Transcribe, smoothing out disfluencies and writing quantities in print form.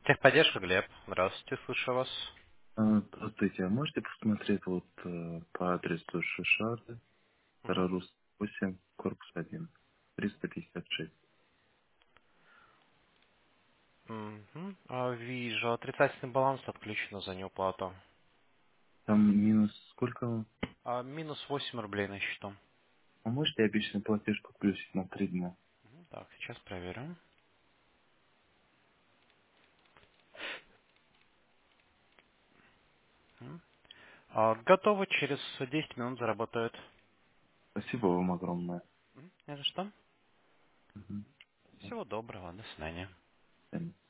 Техподдержка, Глеб. Здравствуйте, слышу вас. Здравствуйте, а можете посмотреть по адресу Шишарды, Мгм. Старорус 8, корпус 1, 356. Мгм. Вижу, отрицательный баланс отключено за неуплату. Там минус сколько? Минус 8 рублей на счету. А можете обычный платеж подключить на 3 дня? Так, сейчас проверю. Мгм. Готово, через 10 минут заработает. Спасибо вам огромное. Не за что. Мгм. Всего доброго, до свидания. Всем.